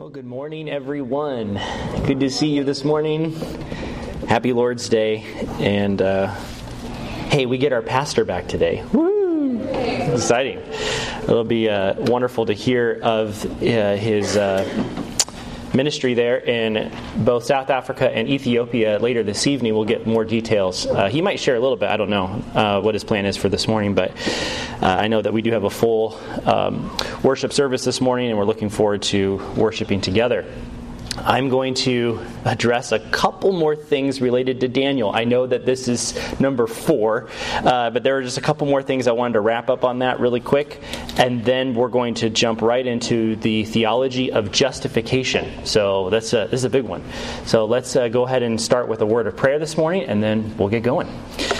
Well, good morning, everyone. Good to see you this morning. Happy Lord's Day. And, hey, we get our pastor back today. Woo! Exciting. It'll be wonderful to hear of his ministry there in both South Africa and Ethiopia later this evening. We'll get more details. He might share a little bit. I don't know what his plan is for this morning, but I know that we do have a full worship service this morning, and we're looking forward to worshiping together. I'm going to address a couple more things related to Daniel. I know that this is number 4, but there are just a couple more things I wanted to wrap up on that really quick, and then we're going to jump right into the theology of justification. So this is a big one. So let's go ahead and start with a word of prayer this morning, and then we'll get going.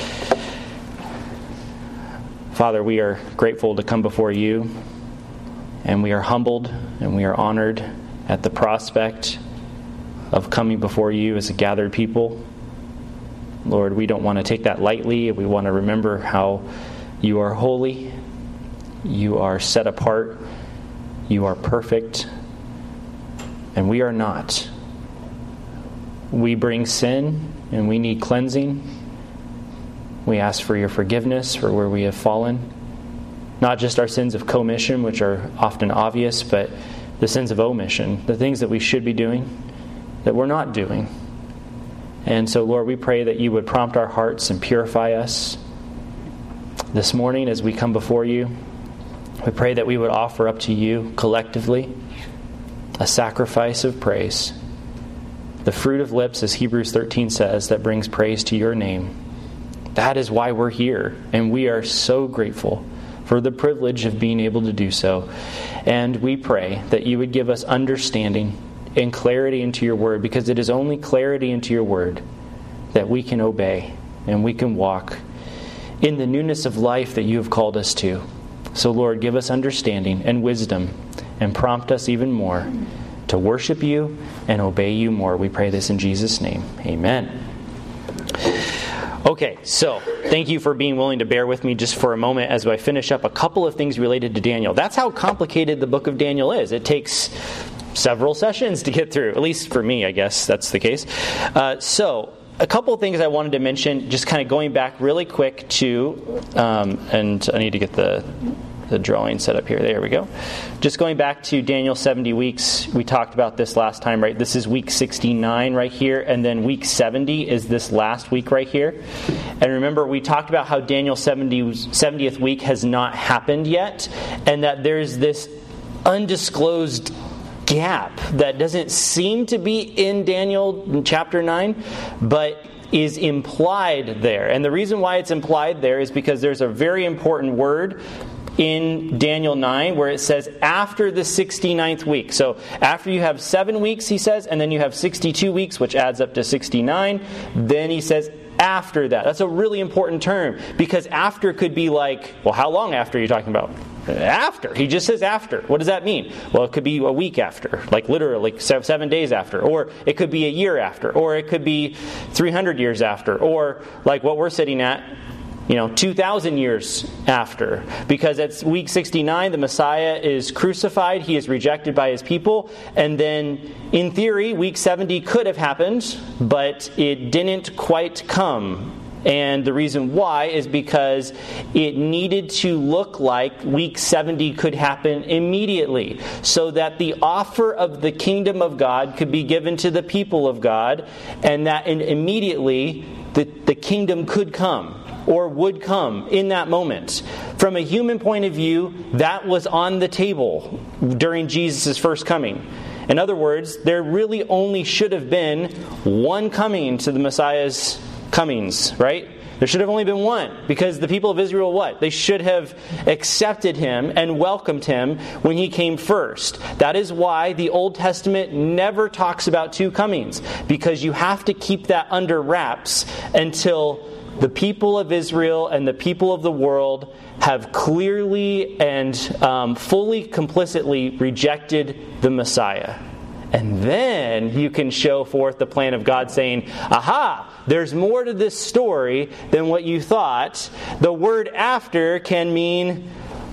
Father, we are grateful to come before you, and we are humbled and we are honored at the prospect of coming before you as a gathered people. Lord, we don't want to take that lightly. We want to remember how you are holy, you are set apart, you are perfect, and we are not. We bring sin and we need cleansing. We ask for your forgiveness for where we have fallen. Not just our sins of commission, which are often obvious, but the sins of omission, the things that we should be doing, that we're not doing. And so, Lord, we pray that you would prompt our hearts and purify us this morning as we come before you. We pray that we would offer up to you collectively a sacrifice of praise, the fruit of lips, as Hebrews 13 says, that brings praise to your name. That is why we're here, and we are so grateful for the privilege of being able to do so. And we pray that you would give us understanding and clarity into your word, because it is only clarity into your word that we can obey and we can walk in the newness of life that you have called us to. So, Lord, give us understanding and wisdom and prompt us even more to worship you and obey you more. We pray this in Jesus' name. Amen. Okay, so thank you for being willing to bear with me just for a moment as I finish up a couple of things related to Daniel. That's how complicated the book of Daniel is. It takes several sessions to get through, at least for me, I guess that's the case. So a couple of things I wanted to mention, just kind of going back really quick to, and I need to get the drawing set up here. There we go. Just going back to Daniel's 70 weeks. We talked about this last time, right? This is week 69 right here, and then week 70 is this last week right here. And remember, we talked about how Daniel's 70th week has not happened yet, and that there's this undisclosed gap that doesn't seem to be in Daniel chapter 9, but is implied there. And the reason why it's implied there is because there's a very important word in Daniel 9 where it says after the 69th week. So after you have 7 weeks, he says, and then you have 62 weeks, which adds up to 69. Then he says after that. That's a really important term, because after could be like, well, how long after are you talking about? After. He just says after. What does that mean? Well, it could be a week after, like literally like 7 days after, or it could be a year after, or it could be 300 years after, or like what we're sitting at, 2,000 years after. Because at week 69, the Messiah is crucified. He is rejected by his people. And then, in theory, week 70 could have happened, but it didn't quite come. And the reason why is because it needed to look like week 70 could happen immediately, so that the offer of the kingdom of God could be given to the people of God, and that immediately the kingdom could come, or would come in that moment. From a human point of view, that was on the table during Jesus' first coming. In other words, there really only should have been one coming to the Messiah's comings, right? There should have only been one, because the people of Israel, what? They should have accepted him and welcomed him when he came first. That is why the Old Testament never talks about 2 comings, because you have to keep that under wraps until the people of Israel and the people of the world have clearly and fully, complicitly rejected the Messiah. And then you can show forth the plan of God, saying, aha, there's more to this story than what you thought. The word after can mean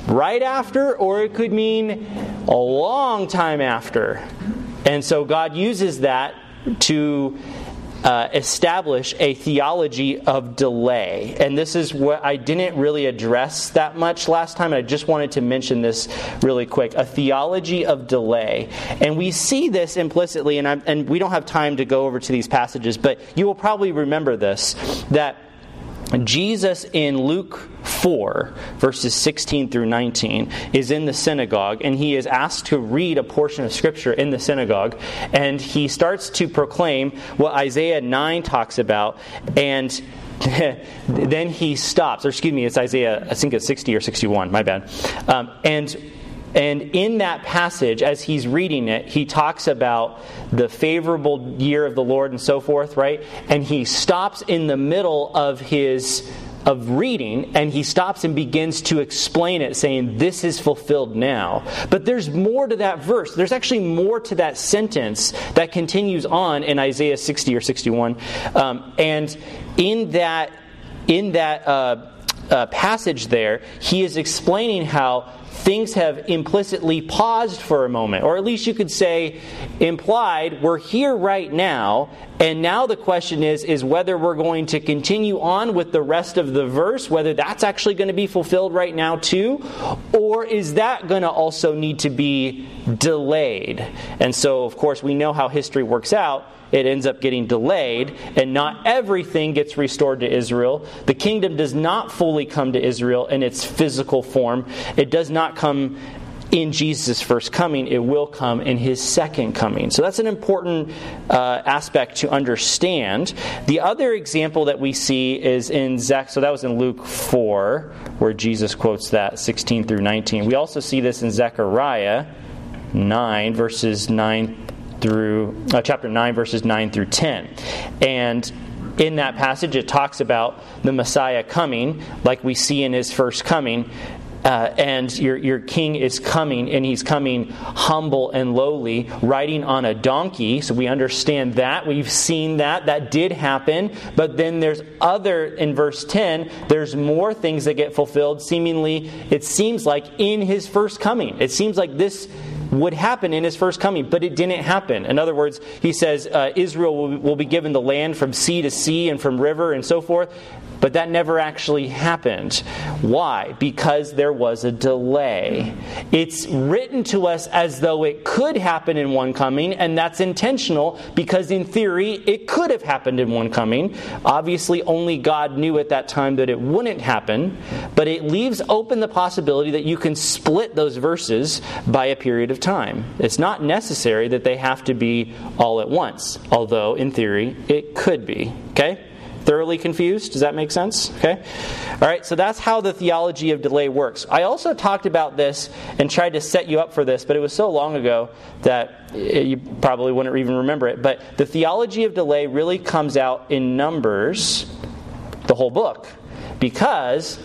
right after, or it could mean a long time after. And so God uses that to establish a theology of delay. And this is what I didn't really address that much last time. I just wanted to mention this really quick. A theology of delay. And we see this implicitly, and we don't have time to go over to these passages, but you will probably remember this, that Jesus in Luke 4, verses 16 through 19, is in the synagogue, and he is asked to read a portion of Scripture in the synagogue, and he starts to proclaim what Isaiah 9 talks about, and then he stops. Or excuse me, it's Isaiah, I think it's 60 or 61, my bad. And in that passage, as he's reading it, he talks about the favorable year of the Lord and so forth, right? And he stops in the middle of reading, and he stops and begins to explain it, saying, this is fulfilled now. But there's more to that verse. There's actually more to that sentence that continues on in Isaiah 60 or 61. And in that passage there, he is explaining how things have implicitly paused for a moment, or at least you could say implied, we're here right now, and now the question is whether we're going to continue on with the rest of the verse, whether that's actually going to be fulfilled right now too, or is that going to also need to be delayed? And so, of course, we know how history works out. It ends up getting delayed, and not everything gets restored to Israel. The kingdom does not fully come to Israel in its physical form. It does not come in Jesus' first coming. It will come in his second coming. So that's an important aspect to understand. The other example that we see is in so that was in Luke 4, where Jesus quotes that 16 through 19. We also see this in Zechariah 9, verses 9 through chapter 9, verses 9 through 10. And in that passage, it talks about the Messiah coming, like we see in his first coming. And your king is coming, and he's coming humble and lowly, riding on a donkey. So we understand that. We've seen that. That did happen. But then there's in verse 10, there's more things that get fulfilled, seemingly, it seems like, in his first coming. It seems like this would happen in his first coming, but it didn't happen. In other words, he says Israel will be given the land from sea to sea and from river and so forth, but that never actually happened. Why? Because there was a delay. It's written to us as though it could happen in one coming, and that's intentional because in theory it could have happened in one coming. Obviously only God knew at that time that it wouldn't happen, but it leaves open the possibility that you can split those verses by a period of time. It's not necessary that they have to be all at once, although in theory it could be. Okay? Thoroughly confused? Does that make sense? Okay? All right, so that's how the theology of delay works. I also talked about this and tried to set you up for this, but it was so long ago that you probably wouldn't even remember it. But the theology of delay really comes out in Numbers, the whole book, because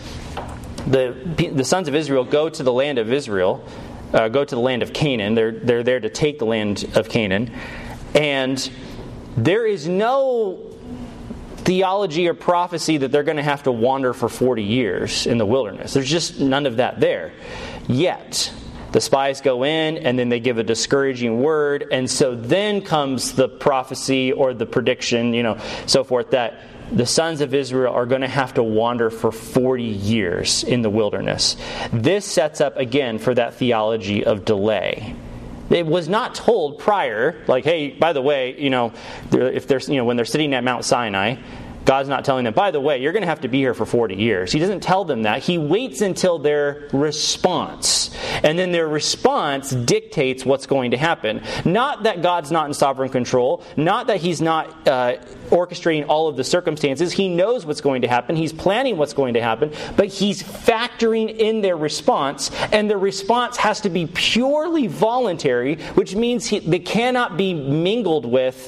the sons of Israel go to the land of Israel, go to the land of Canaan. They're there to take the land of Canaan. And there is no theology or prophecy that they're going to have to wander for 40 years in the wilderness. There's just none of that there. Yet, the spies go in, and then they give a discouraging word, and so then comes the prophecy or the prediction, so forth, that the sons of Israel are going to have to wander for 40 years in the wilderness. This sets up, again, for that theology of delay. It was not told prior, like, hey, by the way, if there's, when they're sitting at Mount Sinai, God's not telling them, by the way, you're going to have to be here for 40 years. He doesn't tell them that. He waits until their response. And then their response dictates what's going to happen. Not that God's not in sovereign control. Not that He's not orchestrating all of the circumstances. He knows what's going to happen. He's planning what's going to happen. But He's factoring in their response. And the response has to be purely voluntary, which means they cannot be mingled with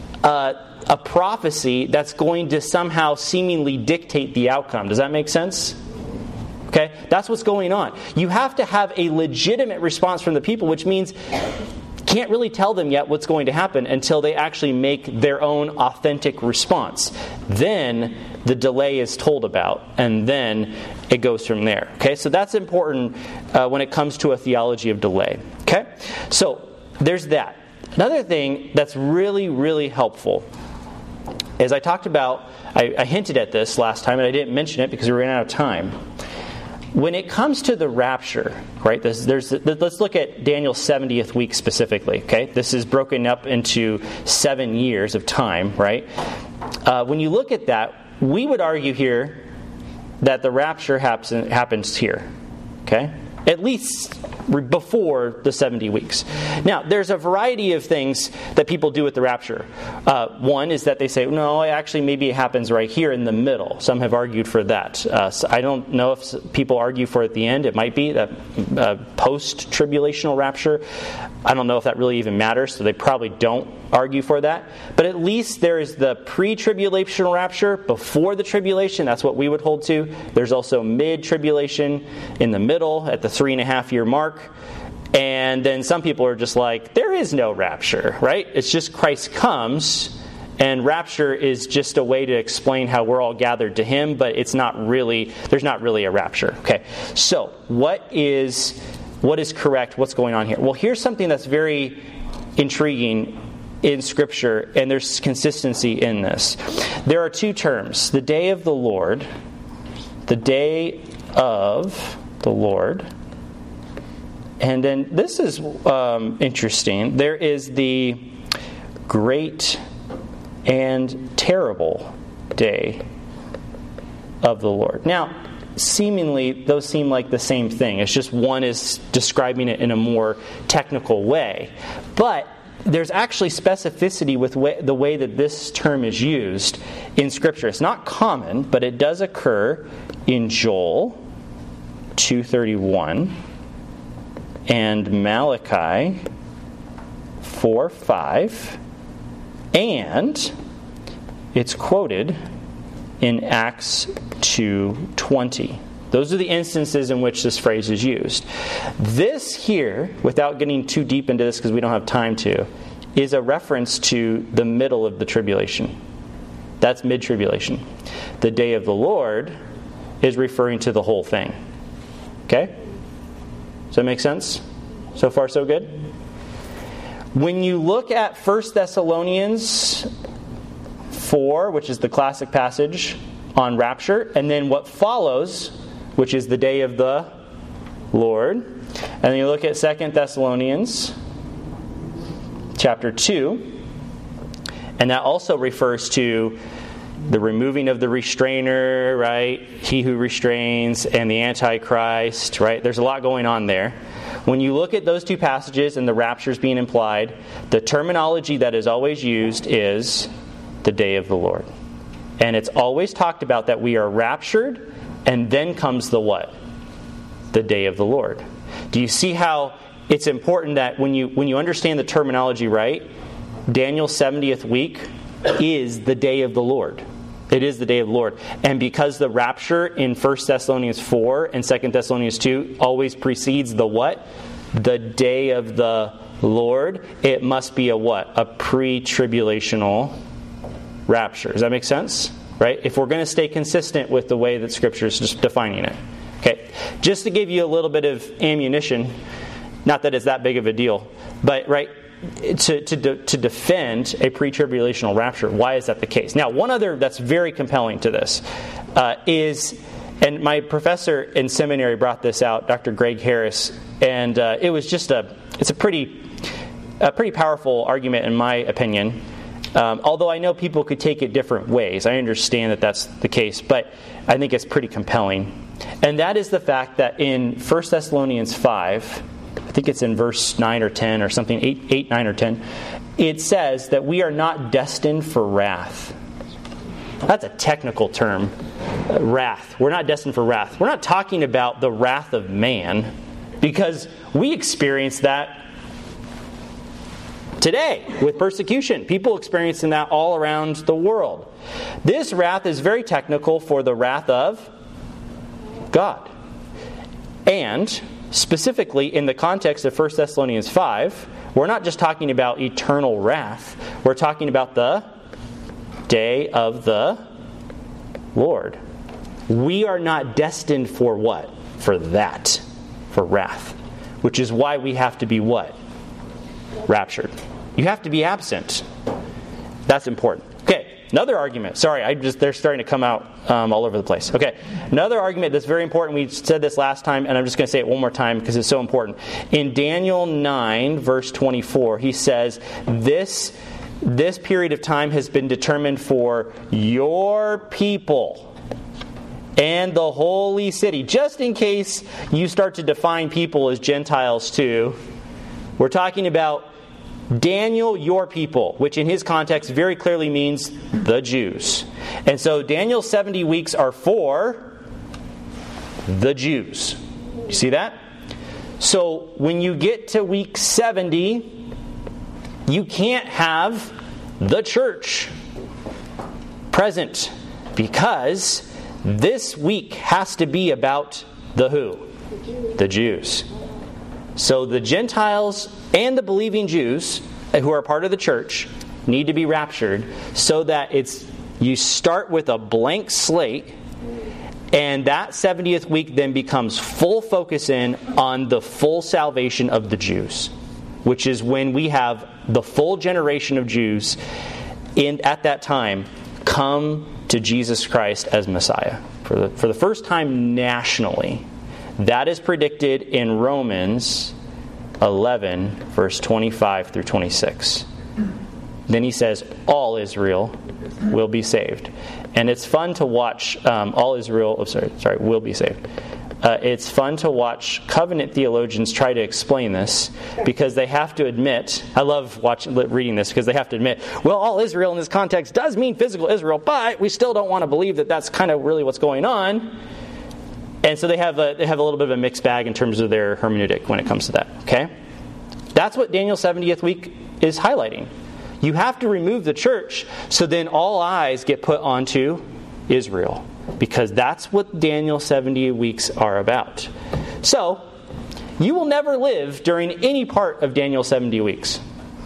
a prophecy that's going to somehow seemingly dictate the outcome. Does that make sense? Okay? That's what's going on. You have to have a legitimate response from the people, which means can't really tell them yet what's going to happen until they actually make their own authentic response. Then the delay is told about, and then it goes from there. Okay, so that's important when it comes to a theology of delay. Okay, so there's that. Another thing that's really, really helpful is I talked about, I hinted at this last time, and I didn't mention it because we ran out of time. When it comes to the rapture, right? Let's look at Daniel's 70th week specifically. Okay, this is broken up into 7 years of time, right? When you look at that, we would argue here that the rapture happens here. Okay, at least before the 70 weeks. Now, there's a variety of things that people do with the rapture. One is that they say, no, actually maybe it happens right here in the middle. Some have argued for that. So I don't know if people argue for it at the end. It might be that post-tribulational rapture. I don't know if that really even matters, so they probably don't argue for that. But at least there is the pre-tribulational rapture before the tribulation. That's what we would hold to. There's also mid-tribulation in the middle at the 3.5 year mark. And then some people are just like, there is no rapture, right? It's just Christ comes, and rapture is just a way to explain how we're all gathered to Him, but it's not really, there's not really a rapture. Okay, so what is correct? What's going on here? Well, here's something that's very intriguing in Scripture, and there's consistency in this. There are two terms, the day of the Lord, the day of the Lord. And then this is interesting. There is the great and terrible day of the Lord. Now, seemingly, those seem like the same thing. It's just one is describing it in a more technical way. But there's actually specificity with the way that this term is used in Scripture. It's not common, but it does occur in Joel 2:31 and Malachi 4:5, and it's quoted in Acts 2:20. Those are the instances in which this phrase is used. This here, without getting too deep into this because we don't have time to, is a reference to the middle of the tribulation. That's mid-tribulation. The day of the Lord is referring to the whole thing. Okay? Does that make sense? So far, so good? When you look at 1 Thessalonians 4, which is the classic passage on rapture, and then what follows, which is the day of the Lord, and then you look at 2 Thessalonians chapter 2, and that also refers to the removing of the restrainer, right? He who restrains, and the Antichrist, right? There's a lot going on there. When you look at those two passages and the raptures being implied, the terminology that is always used is the day of the Lord. And it's always talked about that we are raptured, and then comes the what? The day of the Lord. Do you see how it's important that when you understand the terminology right, Daniel's 70th week is the day of the Lord. It is the day of the Lord. And because the rapture in 1 Thessalonians 4 and 2 Thessalonians 2 always precedes the what? The day of the Lord, it must be a what? A pre-tribulational rapture. Does that make sense? Right? If we're going to stay consistent with the way that Scripture is just defining it. Okay. Just to give you a little bit of ammunition, not that it's that big of a deal, but right, to defend a pre-tribulational rapture. Why is that the case? Now, one other that's very compelling to this is, and my professor in seminary brought this out, Dr. Greg Harris, and it was just it's a pretty powerful argument in my opinion. Although I know people could take it different ways. I understand that that's the case, but I think it's pretty compelling. And that is the fact that in 1 Thessalonians 5, I think it's in verse 9 or 10 or something, 8, 9 or 10, it says that we are not destined for wrath. That's a technical term, wrath. We're not destined for wrath. We're not talking about the wrath of man, because we experience that today with persecution. People experiencing that all around the world. This wrath is very technical for the wrath of God. And specifically in the context of 1 Thessalonians 5, we're not just talking about eternal wrath. We're talking about the day of the Lord. We are not destined for what? For that. For wrath. Which is why we have to be what? Raptured. You have to be absent. That's important. Okay, another argument. Sorry, they're starting to come out all over the place. Okay, another argument that's very important. We said this last time, and I'm just going to say it one more time because it's so important. In Daniel 9, verse 24, he says, This period of time has been determined for your people and the holy city. Just in case you start to define people as Gentiles too, we're talking about Daniel, your people, which in his context very clearly means the Jews. And so Daniel's 70 weeks are for the Jews. You see that? So when you get to week 70, you can't have the church present because this week has to be about the who? The Jews. So the Gentiles and the believing Jews who are part of the church need to be raptured so that you start with a blank slate, and that 70th week then becomes full focus in on the full salvation of the Jews, which is when we have the full generation of Jews at that time come to Jesus Christ as Messiah for the first time nationally. That is predicted in Romans 11, verse 25 through 26. Then he says, all Israel will be saved. And it's fun to watch all Israel, will be saved. It's fun to watch covenant theologians try to explain this because they have to admit, I love reading this because they have to admit, well, all Israel in this context does mean physical Israel, but we still don't want to believe that that's kind of really what's going on. And so they have a little bit of a mixed bag in terms of their hermeneutic when it comes to that. Okay? That's what Daniel's 70th week is highlighting. You have to remove the church so then all eyes get put onto Israel. Because that's what Daniel's 70 weeks are about. So, you will never live during any part of Daniel's 70 weeks.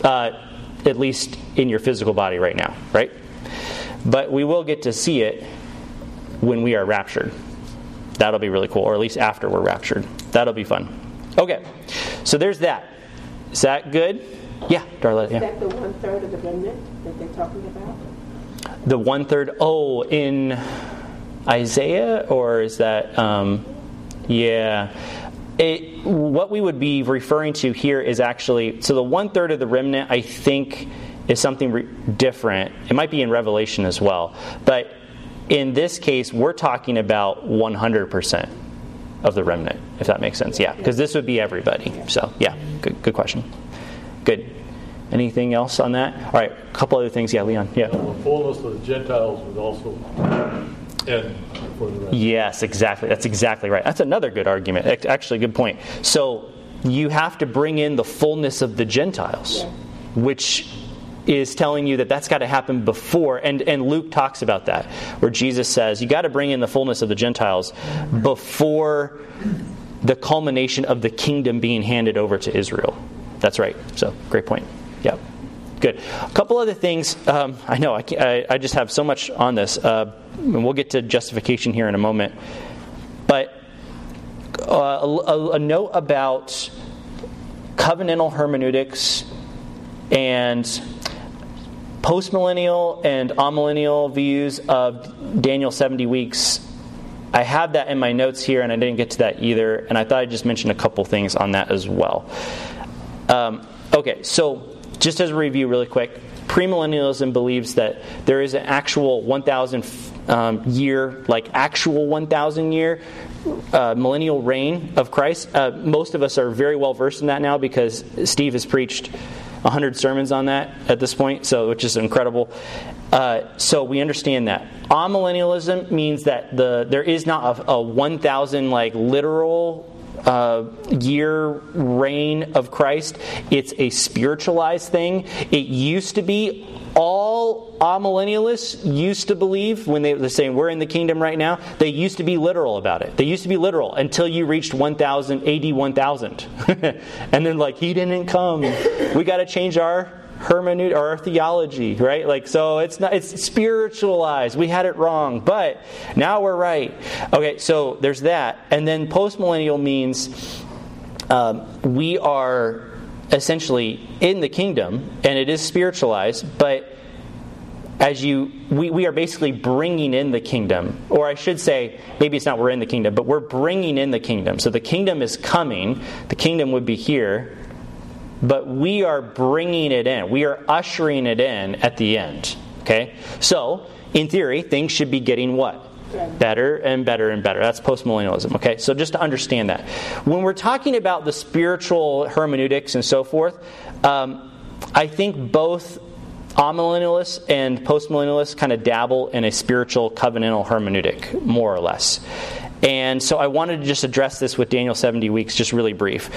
At least in your physical body right now, right? But we will get to see it when we are raptured. That'll be really cool. Or at least after we're raptured. That'll be fun. Okay, so there's that. Is that good? Yeah, Darla. Yeah. Is that the 1/3 of the remnant that they're talking about? The 1/3. Oh, in Isaiah, or is that? Yeah. What we would be referring to here is actually, so the 1/3 of the remnant, I think, is something different. It might be in Revelation as well, but in this case, we're talking about 100% of the remnant, if that makes sense. Yeah, because this would be everybody. So, yeah, good question. Good. Anything else on that? All right, a couple other things. Yeah, Leon. Yeah. The fullness of the Gentiles would also end for the rest. Yes, exactly. That's exactly right. That's another good argument. Actually, good point. So you have to bring in the fullness of the Gentiles, which is telling you that that's got to happen before. And Luke talks about that, where Jesus says, you got to bring in the fullness of the Gentiles before the culmination of the kingdom being handed over to Israel. That's right. So, great point. Yeah. Good. A couple other things. I know I just have so much on this. And we'll get to justification here in a moment. But a note about covenantal hermeneutics and postmillennial and amillennial views of Daniel 70 weeks. I have that in my notes here, and I didn't get to that either. And I thought I'd just mention a couple things on that as well. Okay, so just as a review really quick, premillennialism believes that there is an actual 1,000 year, like actual 1,000 year millennial reign of Christ. Most of us are very well versed in that now because Steve has preached 100 sermons on that at this point, so which is incredible. So we understand that. Amillennialism means that there is not a 1,000 like literal year reign of Christ. It's a spiritualized thing. It used to be, all amillennialists used to believe, when they were saying we're in the kingdom right now, they used to be literal about it. They used to be literal until you reached 1000 AD 1000. And then like, he didn't come. We got to change our hermeneutic or our theology, right? Like, so it's spiritualized. We had it wrong, but now we're right. Okay, so there's that. And then postmillennial means we are essentially in the kingdom, and it is spiritualized, but we are basically bringing in the kingdom. Or I should say, maybe it's not we're in the kingdom, but we're bringing in the kingdom. So the kingdom is coming. The kingdom would be here. But we are bringing it in. We are ushering it in at the end. Okay? So, in theory, things should be getting what? Better and better and better. That's postmillennialism. Okay? So just to understand that. When we're talking about the spiritual hermeneutics and so forth, I think both amillennialists and postmillennialists kind of dabble in a spiritual covenantal hermeneutic, more or less. And so I wanted to just address this with Daniel 70 weeks, just really brief.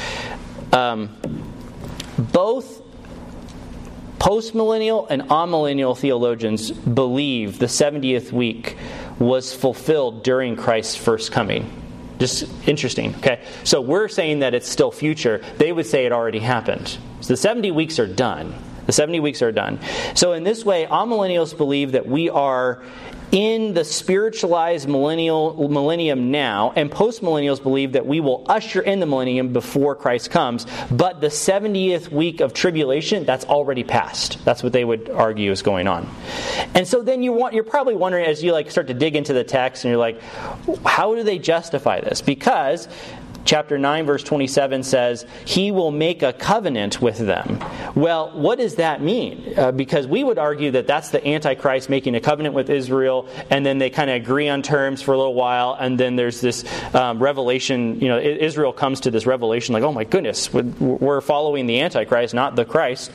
Both postmillennial and amillennial theologians believe the 70th week was fulfilled during Christ's first coming. Just interesting, okay? So we're saying that it's still future. They would say it already happened. So the 70 weeks are done. The 70 weeks are done. So in this way, amillennials believe that we are in the spiritualized millennium now, and postmillennials believe that we will usher in the millennium before Christ comes, but the 70th week of tribulation, that's already passed. That's what they would argue is going on. And so then you're probably wondering, as you start to dig into the text, and you're like, how do they justify this? Because chapter 9, verse 27 says, He will make a covenant with them. Well, what does that mean? Because we would argue that that's the Antichrist making a covenant with Israel, and then they kind of agree on terms for a little while, and then there's this revelation. Israel comes to this revelation like, oh my goodness, we're following the Antichrist, not the Christ.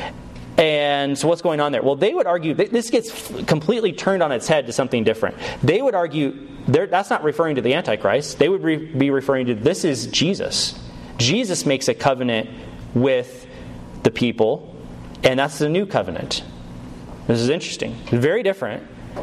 And so what's going on there? Well, they would argue, this gets completely turned on its head to something different. They would argue, that's not referring to the Antichrist. They would be referring to, this is Jesus. Jesus makes a covenant with the people, and that's the new covenant. This is interesting. Very different.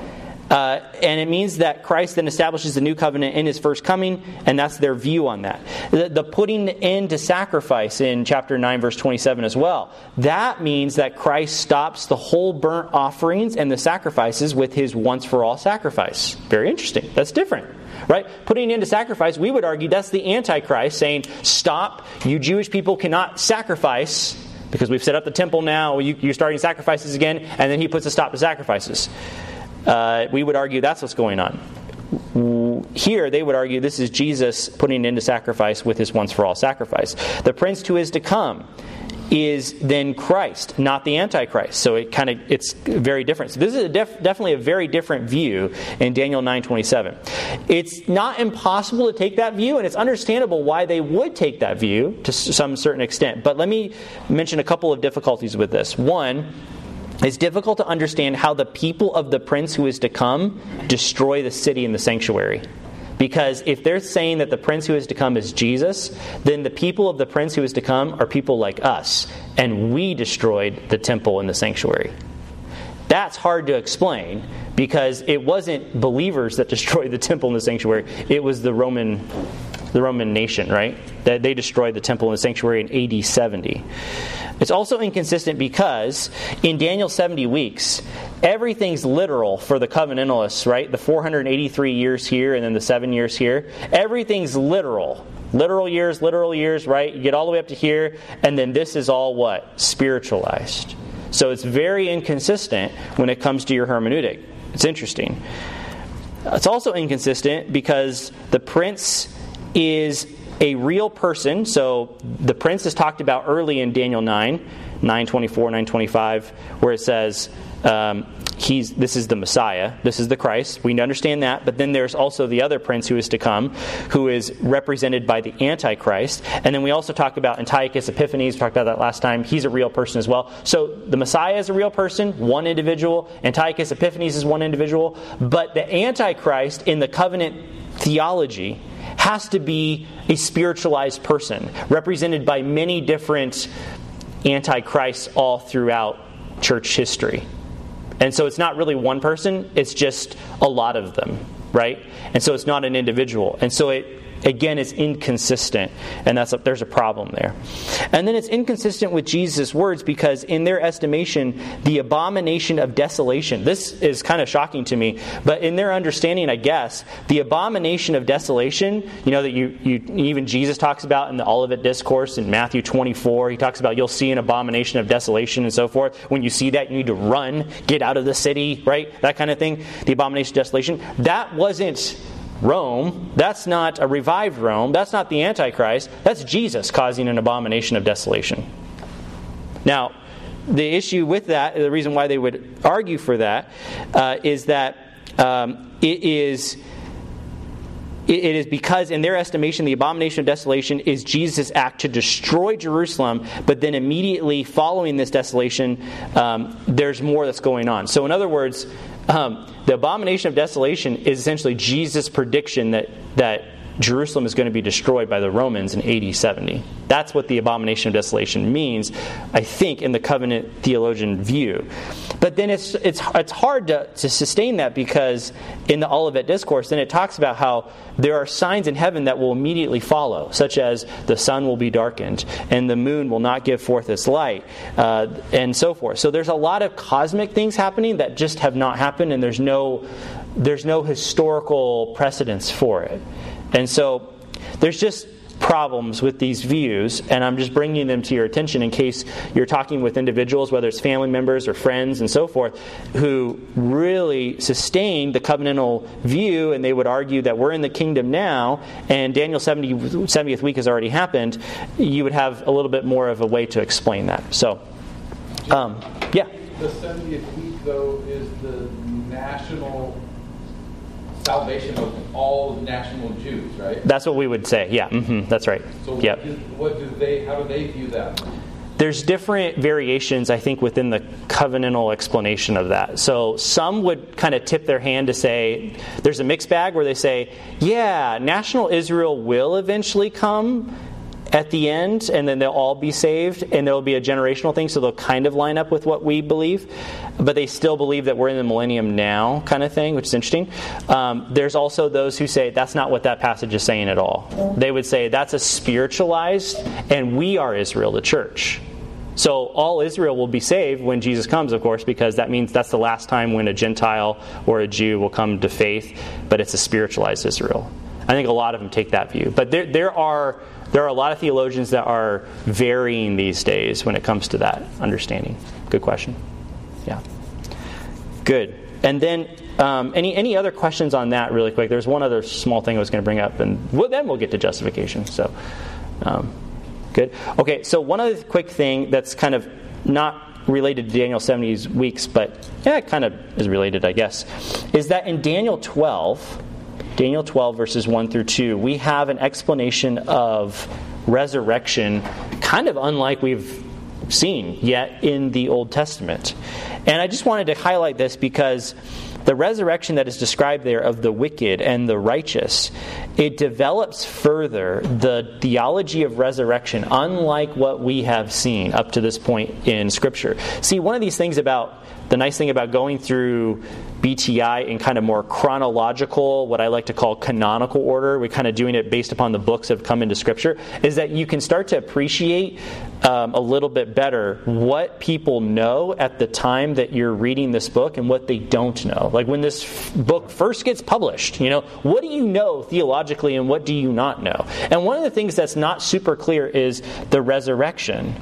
And it means that Christ then establishes the new covenant in His first coming, and that's their view on that. The putting into sacrifice in chapter 9, verse 27 as well. That means that Christ stops the whole burnt offerings and the sacrifices with His once-for-all sacrifice. Very interesting. That's different. Right? Putting into sacrifice, we would argue that's the Antichrist saying, stop, you Jewish people cannot sacrifice, because we've set up the temple now, you're starting sacrifices again, and then He puts a stop to sacrifices. We would argue that's what's going on. Here, they would argue this is Jesus putting into sacrifice with His once-for-all sacrifice. The prince who is to come is then Christ, not the Antichrist. So it's very different. So this is definitely a very different view in Daniel 9:27. It's not impossible to take that view, and it's understandable why they would take that view to some certain extent. But let me mention a couple of difficulties with this. One, it's difficult to understand how the people of the prince who is to come destroy the city and the sanctuary. Because if they're saying that the prince who is to come is Jesus, then the people of the prince who is to come are people like us. And we destroyed the temple and the sanctuary. That's hard to explain because it wasn't believers that destroyed the temple and the sanctuary. It was the Roman nation, right? That they destroyed the temple and the sanctuary in AD 70. It's also inconsistent because in Daniel 70 weeks, everything's literal for the covenantalists, right? The 483 years here and then the 7 years here. Everything's literal. Literal years, right? You get all the way up to here, and then this is all what? Spiritualized. So it's very inconsistent when it comes to your hermeneutic. It's interesting. It's also inconsistent because the prince is a real person. So the prince is talked about early in Daniel 9:24, 9:25, where it says this is the Messiah, this is the Christ. We understand that, but then there's also the other prince who is to come, who is represented by the Antichrist. And then we also talk about Antiochus Epiphanes. We talked about that last time. He's a real person as well. So the Messiah is a real person, one individual. Antiochus Epiphanes is one individual. But the Antichrist in the covenant theology has to be a spiritualized person, represented by many different antichrists all throughout church history. And so it's not really one person, it's just a lot of them, right? And so it's not an individual. And so again, is inconsistent, and there's a problem there. And then it's inconsistent with Jesus' words because in their estimation, the abomination of desolation, this is kind of shocking to me, but in their understanding, I guess, the abomination of desolation, that you even Jesus talks about in the Olivet Discourse in Matthew 24, he talks about you'll see an abomination of desolation and so forth. When you see that, you need to run, get out of the city, right? That kind of thing. The abomination of desolation. That wasn't Rome. That's not a revived Rome. That's not the Antichrist. That's Jesus causing an abomination of desolation. Now, the issue with that, the reason why they would argue for that, is that it is because in their estimation, the abomination of desolation is Jesus' act to destroy Jerusalem, but then immediately following this desolation, there's more that's going on. So in other words, the abomination of desolation is essentially Jesus' prediction that Jerusalem is going to be destroyed by the Romans in AD 70. That's what the abomination of desolation means, I think, in the covenant theologian view. But then it's hard to sustain that because in the Olivet Discourse, then it talks about how there are signs in heaven that will immediately follow, such as the sun will be darkened and the moon will not give forth its light, and so forth. So there's a lot of cosmic things happening that just have not happened, and there's no historical precedence for it. And so there's just problems with these views, and I'm just bringing them to your attention in case you're talking with individuals, whether it's family members or friends and so forth, who really sustain the covenantal view, and they would argue that we're in the kingdom now, and Daniel's 70th week has already happened. You would have a little bit more of a way to explain that. So, yeah. The 70th week, though, is the national salvation of all national Jews, right? That's what we would say. Yeah, that's right. So yep. How do they view that? There's different variations, I think, within the covenantal explanation of that. So some would kind of tip their hand to say, there's a mixed bag where they say, yeah, national Israel will eventually come at the end, and then they'll all be saved, and there'll be a generational thing, so they'll kind of line up with what we believe, but they still believe that we're in the millennium now kind of thing, which is interesting. There's also those who say that's not what that passage is saying at all. They would say that's a spiritualized, and we are Israel, the church. So all Israel will be saved when Jesus comes, of course, because that means that's the last time when a Gentile or a Jew will come to faith, but it's a spiritualized Israel. I think a lot of them take that view. But there are a lot of theologians that are varying these days when it comes to that understanding. Good question. Yeah. Good. And then any other questions on that really quick? There's one other small thing I was going to bring up, and then we'll get to justification. So, good. Okay, so one other quick thing that's kind of not related to Daniel 70 weeks, but it kind of is related, I guess, is that in Daniel 12 verses 1 through 2, we have an explanation of resurrection kind of unlike we've seen yet in the Old Testament. And I just wanted to highlight this because the resurrection that is described there of the wicked and the righteous, it develops further the theology of resurrection unlike what we have seen up to this point in Scripture. See, one of these things the nice thing about going through BTI in kind of more chronological, what I like to call canonical order, we're kind of doing it based upon the books that have come into Scripture, is that you can start to appreciate a little bit better what people know at the time that you're reading this book and what they don't know. Like when this book first gets published, what do you know theologically and what do you not know? And one of the things that's not super clear is the resurrection.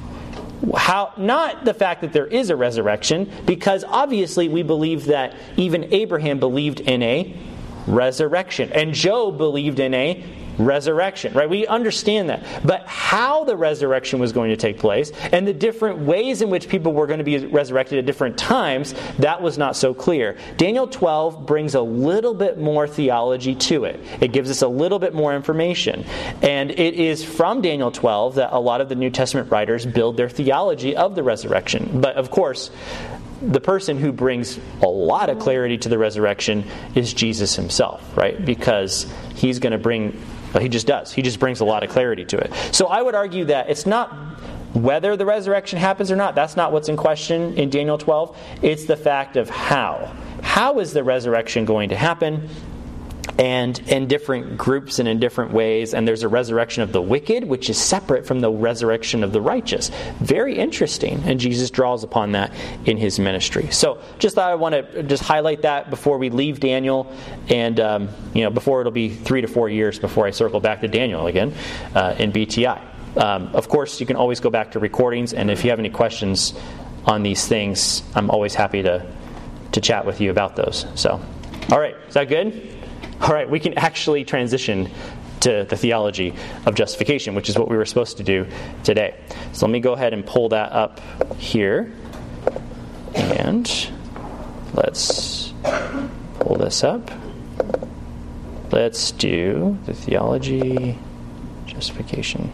Not the fact that there is a resurrection, because obviously we believe that even Abraham believed in a resurrection, and Job believed in a resurrection, right? We understand that. But how the resurrection was going to take place and the different ways in which people were going to be resurrected at different times, that was not so clear. Daniel 12 brings a little bit more theology to it. It gives us a little bit more information. And it is from Daniel 12 that a lot of the New Testament writers build their theology of the resurrection. But of course, the person who brings a lot of clarity to the resurrection is Jesus himself, right? Because he's going to bring... He just does. He just brings a lot of clarity to it. So I would argue that it's not whether the resurrection happens or not. That's not what's in question in Daniel 12. It's the fact of how. How is the resurrection going to happen? and in different groups and in different ways. And there's a resurrection of the wicked, which is separate from the resurrection of the righteous. Very interesting. And Jesus draws upon that in his ministry. So just thought I want to just highlight that before we leave Daniel, and before it'll be 3 to 4 years before I circle back to Daniel again in BTI. Of course, you can always go back to recordings, and if you have any questions on these things, I'm always happy to chat with you about those. So, all right, is that good? All right, we can actually transition to the theology of justification, which is what we were supposed to do today. So let me go ahead and pull that up here. And let's pull this up. Let's do the theology justification.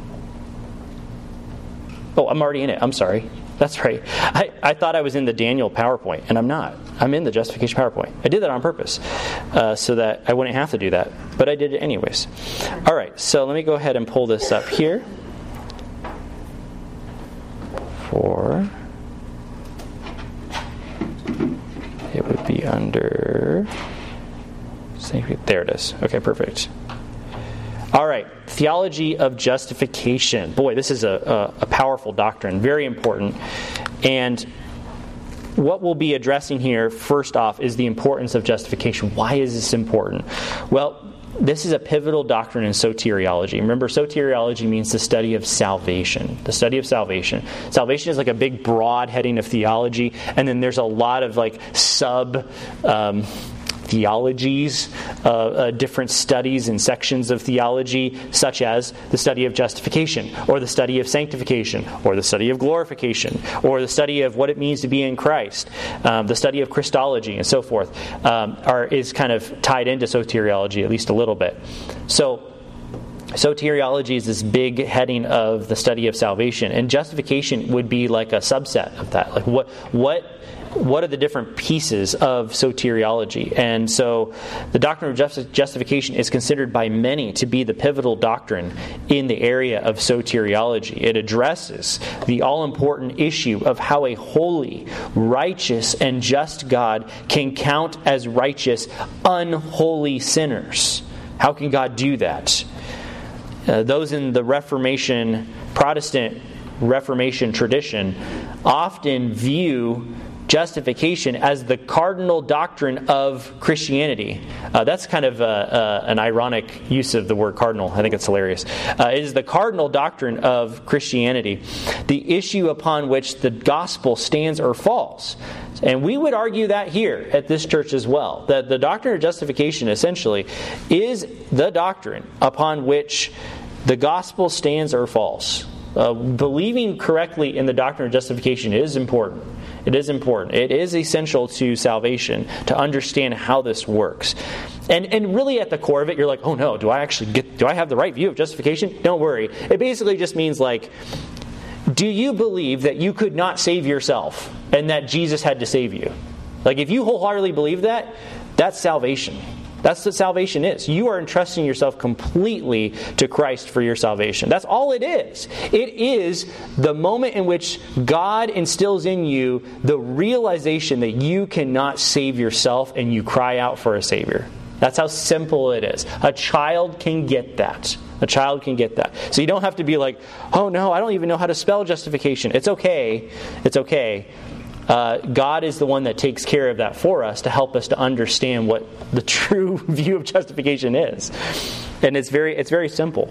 Oh, I'm already in it. I'm sorry. That's right. I thought I was in the Daniel PowerPoint, and I'm not. I'm in the justification PowerPoint. I did that on purpose so that I wouldn't have to do that, but I did it anyways. All right, so let me go ahead and pull this up here. It would be under... There it is. Okay, perfect. All right, theology of justification. Boy, this is a powerful doctrine, very important. And what we'll be addressing here, first off, is the importance of justification. Why is this important? Well, this is a pivotal doctrine in soteriology. Remember, soteriology means the study of salvation. The study of salvation. Salvation is like a big, broad heading of theology, and then there's a lot of like sub... theologies, different studies and sections of theology, such as the study of justification, or the study of sanctification, or the study of glorification, or the study of what it means to be in Christ, the study of Christology, and so forth, is kind of tied into soteriology, at least a little bit. So soteriology is this big heading of the study of salvation, and justification would be like a subset of that. Like what are the different pieces of soteriology? And so the doctrine of justification is considered by many to be the pivotal doctrine in the area of soteriology. It addresses the all-important issue of how a holy, righteous, and just God can count as righteous unholy sinners. How can God do that? Those in the Protestant Reformation tradition often view justification as the cardinal doctrine of Christianity. That's kind of an ironic use of the word cardinal. I think it's hilarious. It is the cardinal doctrine of Christianity, the issue upon which the gospel stands or falls. And we would argue that here at this church as well, that the doctrine of justification essentially is the doctrine upon which the gospel stands or falls. Believing correctly in the doctrine of justification is important. It is important. It is essential to salvation to understand how this works. And really at the core of it, you're like, oh no, do I have the right view of justification? Don't worry. It basically just means like, do you believe that you could not save yourself and that Jesus had to save you? Like if you wholeheartedly believe that, that's salvation. That's what salvation is. You are entrusting yourself completely to Christ for your salvation. That's all it is. It is the moment in which God instills in you the realization that you cannot save yourself and you cry out for a Savior. That's how simple it is. A child can get that. A child can get that. So you don't have to be like, oh no, I don't even know how to spell justification. It's okay. It's okay. God is the one that takes care of that for us to help us to understand what the true view of justification is. And it's very simple.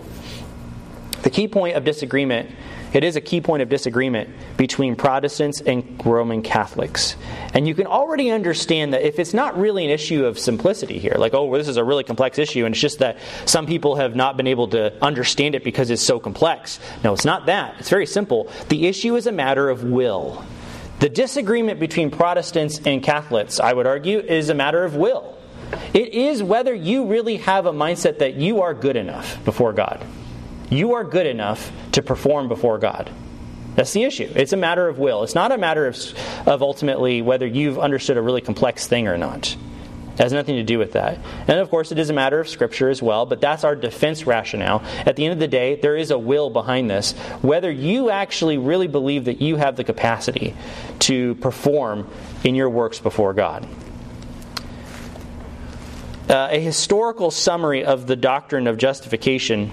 The key point of disagreement, it is a key point of disagreement between Protestants and Roman Catholics. And you can already understand that if it's not really an issue of simplicity here, like, oh, well, this is a really complex issue, and it's just that some people have not been able to understand it because it's so complex. No, it's not that. It's very simple. The issue is a matter of will. The disagreement between Protestants and Catholics, I would argue, is a matter of will. It is whether you really have a mindset that you are good enough before God. You are good enough to perform before God. That's the issue. It's a matter of will. It's not a matter of ultimately whether you've understood a really complex thing or not. It has nothing to do with that. And of course, it is a matter of Scripture as well, but that's our defense rationale. At the end of the day, there is a will behind this. Whether you actually really believe that you have the capacity to perform in your works before God. a historical summary of the doctrine of justification.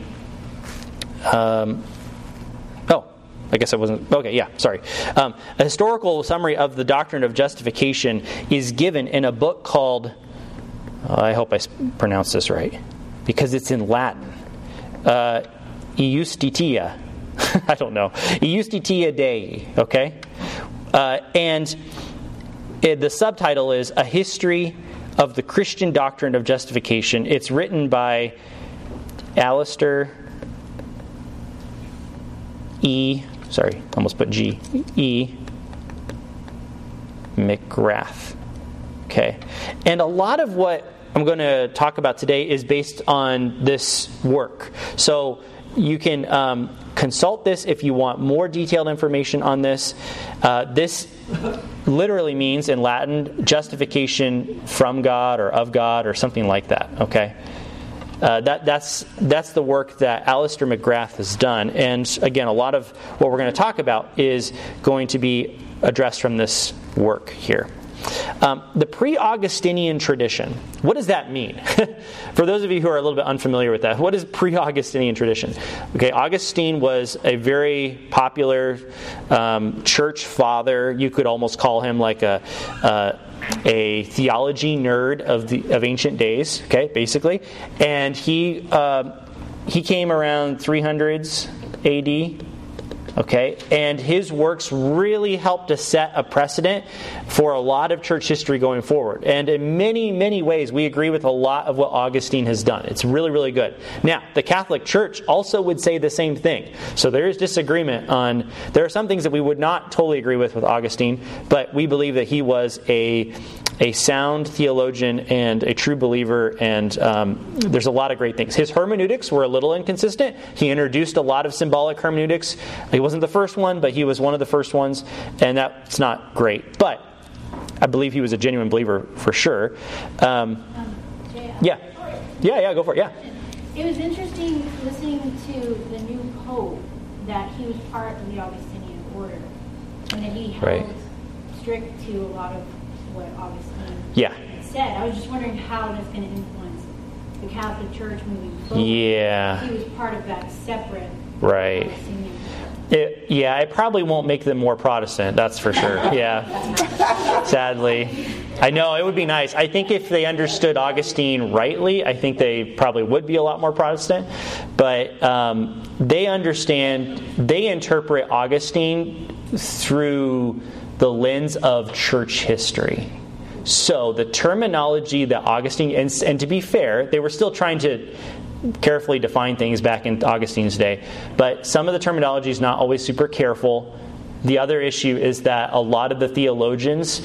I guess I wasn't... Okay, yeah, sorry. A historical summary of the doctrine of justification is given in a book called... I hope I pronounced this right, because it's in Latin. Iustitia. I don't know. Iustitia Dei, okay? And the subtitle is A History of the Christian Doctrine of Justification. It's written by Alistair McGrath. Okay. And a lot of what I'm going to talk about today is based on this work. So you can consult this if you want more detailed information on this. This literally means in Latin justification from God or of God or something like that. Okay. That's the work that Alistair McGrath has done. And again, a lot of what we're going to talk about is going to be addressed from this work here. The pre-Augustinian tradition. What does that mean? For those of you who are a little bit unfamiliar with that, what is pre-Augustinian tradition? Okay, Augustine was a very popular church father. You could almost call him like a theology nerd of ancient days. Okay, basically, and he came around 300s AD. Okay, and his works really helped to set a precedent for a lot of church history going forward. And in many, many ways, we agree with a lot of what Augustine has done. It's really, really good. Now, the Catholic Church also would say the same thing. So there is disagreement on... There are some things that we would not totally agree with Augustine, but we believe that he was a sound theologian and a true believer, and there's a lot of great things. His hermeneutics were a little inconsistent. He introduced a lot of symbolic hermeneutics. He wasn't the first one, but he was one of the first ones, and that's not great. But I believe he was a genuine believer for sure. Yeah, go for it. Yeah. It was interesting listening to the new Pope that he was part of the Augustinian order, and that he held strict to a lot of what Augustine had said. I was just wondering how that's going to influence the Catholic Church moving forward. Yeah. He was part of that separate Augustinian. It probably won't make them more Protestant, that's for sure. Yeah. Sadly. I know, it would be nice. I think if they understood Augustine rightly, I think they probably would be a lot more Protestant. But they interpret Augustine through the lens of church history. So the terminology that Augustine, and to be fair, they were still trying to carefully define things back in Augustine's day, but some of the terminology is not always super careful. The other issue is that a lot of the theologians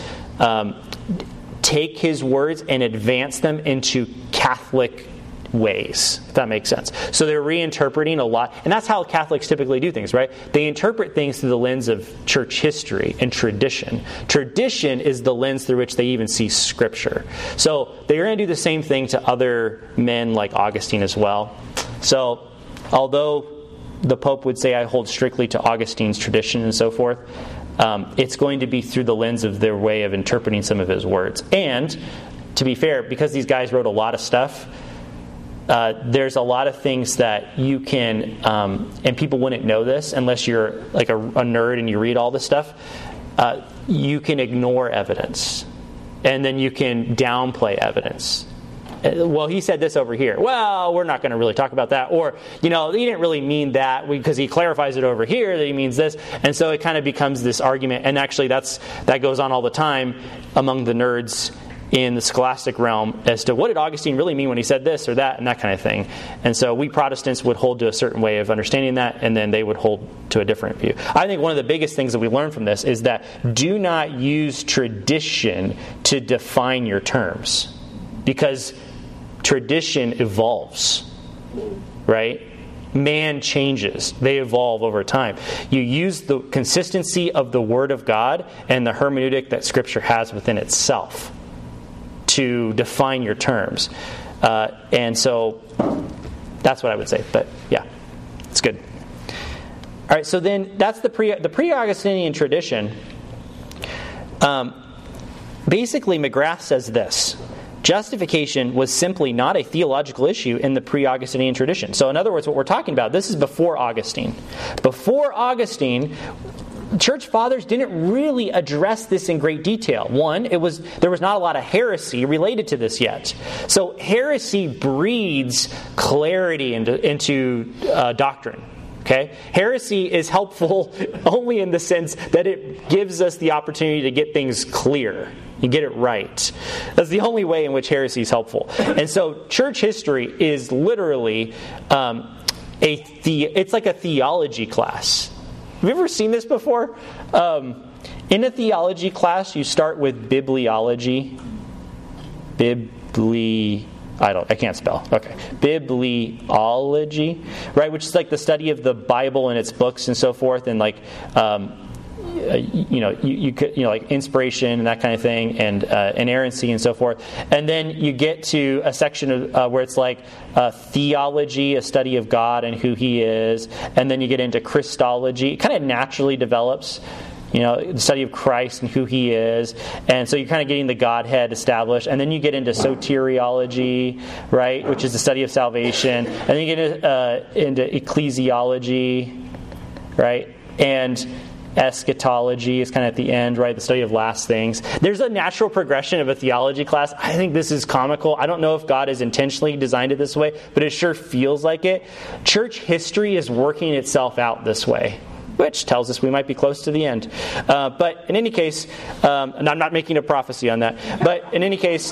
take his words and advance them into Catholic ways, if that makes sense. So they're reinterpreting a lot, and that's how Catholics typically do things, right? They interpret things through the lens of church history and tradition. Tradition is the lens through which they even see Scripture. So they're going to do the same thing to other men like Augustine as well. So although the Pope would say I hold strictly to Augustine's tradition and so forth, it's going to be through the lens of their way of interpreting some of his words. And to be fair, because these guys wrote a lot of stuff, there's a lot of things that you can, and people wouldn't know this unless you're like a nerd and you read all this stuff, you can ignore evidence. And then you can downplay evidence. Well, he said this over here. Well, we're not going to really talk about that. Or, he didn't really mean that because he clarifies it over here that he means this. And so it kind of becomes this argument. And actually that goes on all the time among the nerds in the scholastic realm as to what did Augustine really mean when he said this or that and that kind of thing. And so we Protestants would hold to a certain way of understanding that, and then they would hold to a different view. I think one of the biggest things that we learn from this is that do not use tradition to define your terms, because tradition evolves, right? Man changes. They evolve over time. You use the consistency of the Word of God and the hermeneutic that Scripture has within itself to define your terms. And so that's what I would say. But yeah, it's good. All right, so then that's the pre-Augustinian tradition. Basically, McGrath says this. justification was simply not a theological issue in the pre-Augustinian tradition. So in other words, what we're talking about, this is before Augustine. Before Augustine, church fathers didn't really address this in great detail. One, there was not a lot of heresy related to this yet. So heresy breeds clarity into doctrine. Okay? Heresy is helpful only in the sense that it gives us the opportunity to get things clear. You get it right. That's the only way in which heresy is helpful. And so church history is literally it's like a theology class. Have you ever seen this before? In a theology class, you start with bibliology. I can't spell. Okay. Bibliology, right? Which is like the study of the Bible and its books and so forth, and like, like inspiration and that kind of thing, and inerrancy and so forth. And then you get to a section of where it's like theology, a study of God and who He is, and then you get into Christology. It kind of naturally develops. The study of Christ and who He is. And so you're kind of getting the Godhead established. And then you get into soteriology, right, which is the study of salvation. And then you get into ecclesiology, right, and eschatology is kind of at the end, right, the study of last things. There's a natural progression of a theology class. I think this is comical. I don't know if God has intentionally designed it this way, but it sure feels like it. Church history is working itself out this way, which tells us we might be close to the end. But in any case, and I'm not making a prophecy on that, but in any case,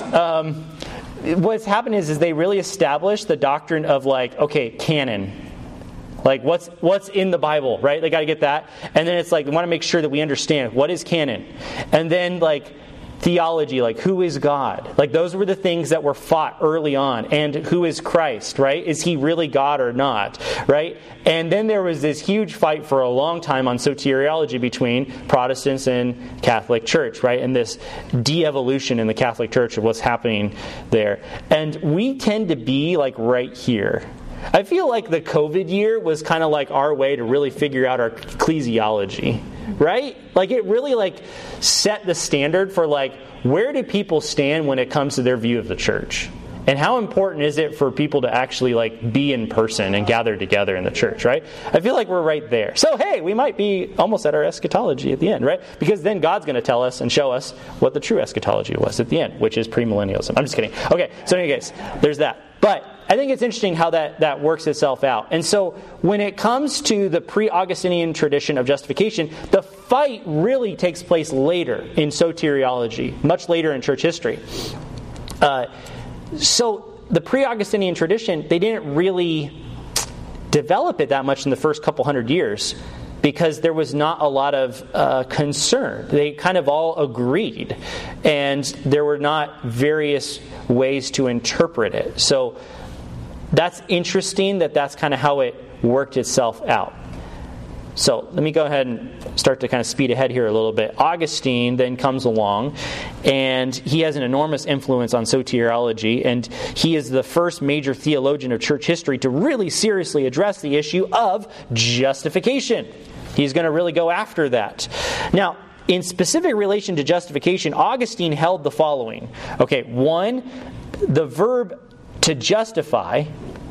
what's happened is they really established the doctrine of canon. Like what's in the Bible, right? They got to get that. And then it's like, we want to make sure that we understand what is canon. And then theology, who is God? Those were the things that were fought early on. And who is Christ, right? Is He really God or not, right? And then there was this huge fight for a long time on soteriology between Protestants and Catholic Church, right? And this de-evolution in the Catholic Church of what's happening there. And we tend to be right here. I feel like the COVID year was kind of our way to really figure out our ecclesiology. Right? It really set the standard for where do people stand when it comes to their view of the church? And how important is it for people to actually be in person and gather together in the church, right? I feel like we're right there. So hey, we might be almost at our eschatology at the end, right? Because then God's going to tell us and show us what the true eschatology was at the end, which is premillennialism. I'm just kidding. Okay, so in any case, there's that. But I think it's interesting how that works itself out. And so when it comes to the pre-Augustinian tradition of justification, the fight really takes place later in soteriology, much later in church history. So the pre-Augustinian tradition, they didn't really develop it that much in the first couple hundred years because there was not a lot of concern. They kind of all agreed, and there were not various ways to interpret it. So that's interesting that's kind of how it worked itself out. So let me go ahead and start to kind of speed ahead here a little bit. Augustine then comes along, and he has an enormous influence on soteriology, and he is the first major theologian of church history to really seriously address the issue of justification. He's going to really go after that. Now, in specific relation to justification, Augustine held the following. Okay, one, the verb to justify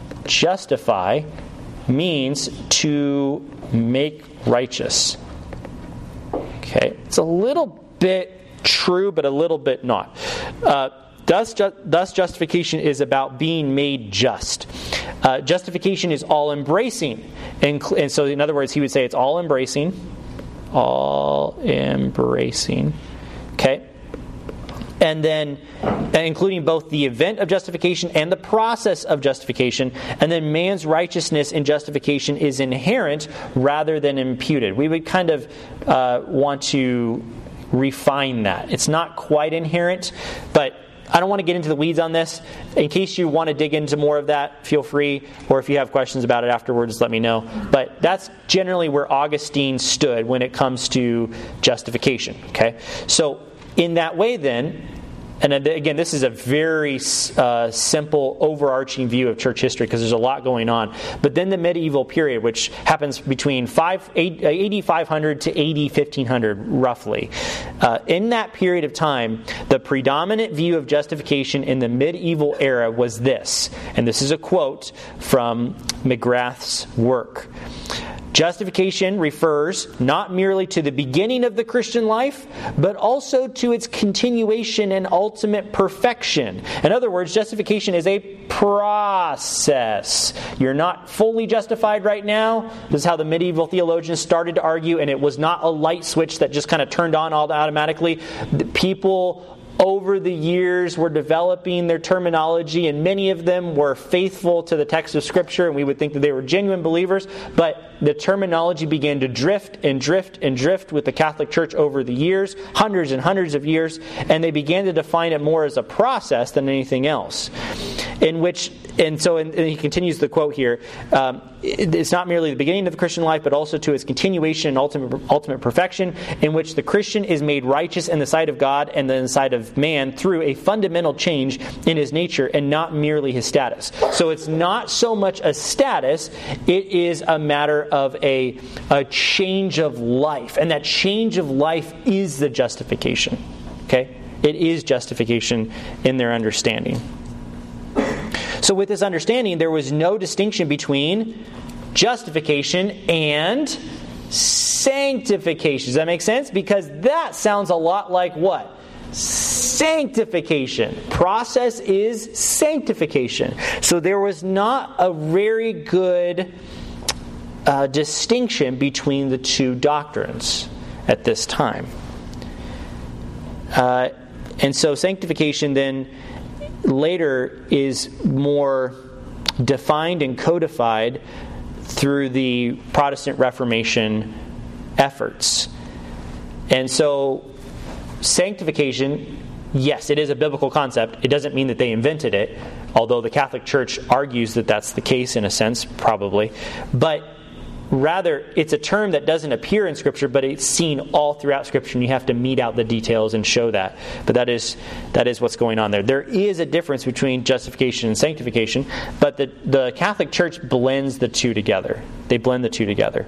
means to make righteous. Okay, it's a little bit true, but a little bit not. Thus, justification is about being made just. Justification is all-embracing. And so, in other words, he would say it's all-embracing. All-embracing. Okay? And then including both the event of justification and the process of justification. And then man's righteousness in justification is inherent rather than imputed. We would kind of want to refine that. It's not quite inherent, but I don't want to get into the weeds on this. In case you want to dig into more of that, feel free. Or if you have questions about it afterwards, let me know. But that's generally where Augustine stood when it comes to justification. Okay? So in that way then, And again, this is a very simple, overarching view of church history because there's a lot going on. But then the medieval period, which happens between AD 500 to AD 1500, roughly. In that period of time, the predominant view of justification in the medieval era was this. And this is a quote from McGrath's work. Justification refers not merely to the beginning of the Christian life, but also to its continuation and ultimate perfection. In other words, justification is a process. You're not fully justified right now. This is how the medieval theologians started to argue, and it was not a light switch that just kind of turned on all automatically. The people over the years were developing their terminology, and many of them were faithful to the text of Scripture, and we would think that they were genuine believers, but the terminology began to drift and drift and drift with the Catholic Church over the years, hundreds and hundreds of years, and they began to define it more as a process than anything else. And he continues the quote here, it's not merely the beginning of the Christian life, but also to its continuation and ultimate perfection, in which the Christian is made righteous in the sight of God and in the sight of man through a fundamental change in his nature and not merely his status. So it's not so much a status, it is a matter of a change of life. And that change of life is the justification. Okay? It is justification in their understanding. So with this understanding, there was no distinction between justification and sanctification. Does that make sense? Because that sounds a lot like what? Sanctification. Process is sanctification. So there was not a very good distinction between the two doctrines at this time. And so sanctification then later is more defined and codified through the Protestant Reformation efforts. And so sanctification, yes, it is a biblical concept. It doesn't mean that they invented it, although the Catholic Church argues that that's the case in a sense, probably. But rather, it's a term that doesn't appear in Scripture, but it's seen all throughout Scripture, and you have to mete out the details and show that. But that is what's going on there. There is a difference between justification and sanctification, but the Catholic Church blends the two together. They blend the two together.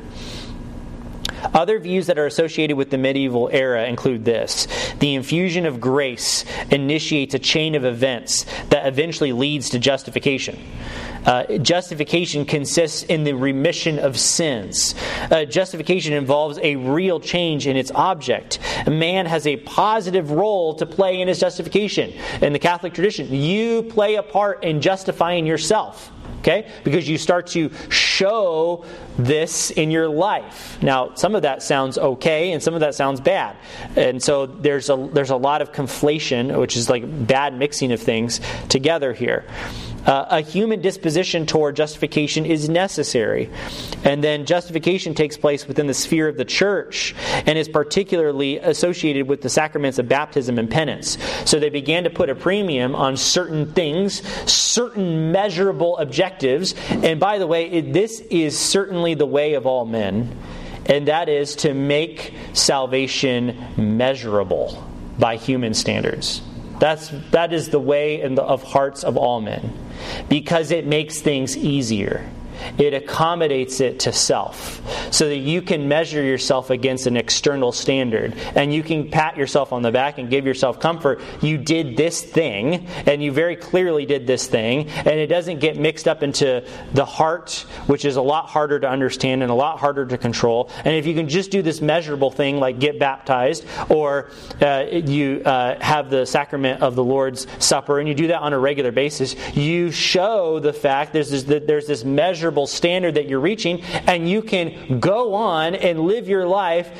Other views that are associated with the medieval era include this. The infusion of grace initiates a chain of events that eventually leads to justification. Justification consists in the remission of sins. Justification involves a real change in its object. Man has a positive role to play in his justification. In the Catholic tradition, you play a part in justifying yourself. Okay? Because you start to show this in your life. Now, some of that sounds okay, and some of that sounds bad. And so there's a lot of conflation, which is like bad mixing of things together here. A human disposition toward justification is necessary. And then justification takes place within the sphere of the church and is particularly associated with the sacraments of baptism and penance. So they began to put a premium on certain things, certain measurable objectives. And by the way, this is certainly the way of all men. And that is to make salvation measurable by human standards. That is the way of hearts of all men. Because it makes things easier. It accommodates it to self. So that you can measure yourself against an external standard. And you can pat yourself on the back and give yourself comfort. You did this thing. And you very clearly did this thing. And it doesn't get mixed up into the heart, which is a lot harder to understand and a lot harder to control. And if you can just do this measurable thing like get baptized, or you have the sacrament of the Lord's Supper, and you do that on a regular basis, you show the fact there's this measurable standard that you're reaching, and you can go on and live your life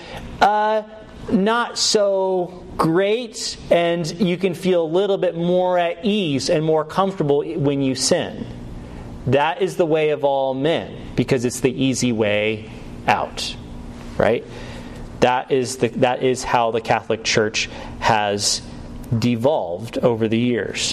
not so great, and you can feel a little bit more at ease and more comfortable when you sin. That is the way of all men, because it's the easy way out, right? That is how the Catholic Church has devolved over the years.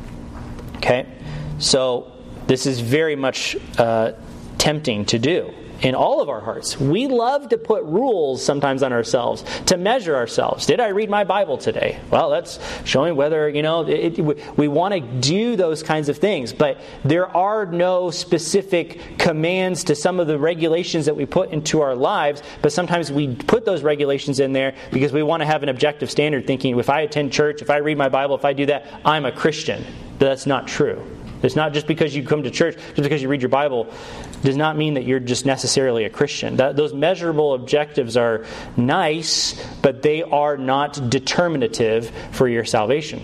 Okay? So this is very much tempting to do. in all of our hearts. We love to put rules sometimes on ourselves to measure ourselves. Did I read my Bible today? Well, that's showing whether, we want to do those kinds of things. But there are no specific commands to some of the regulations that we put into our lives. But sometimes we put those regulations in there because we want to have an objective standard, thinking if I attend church, if I read my Bible, if I do that, I'm a Christian. But that's not true. It's not just because you come to church, just because you read your Bible, does not mean that you're just necessarily a Christian. Those measurable objectives are nice, but they are not determinative for your salvation.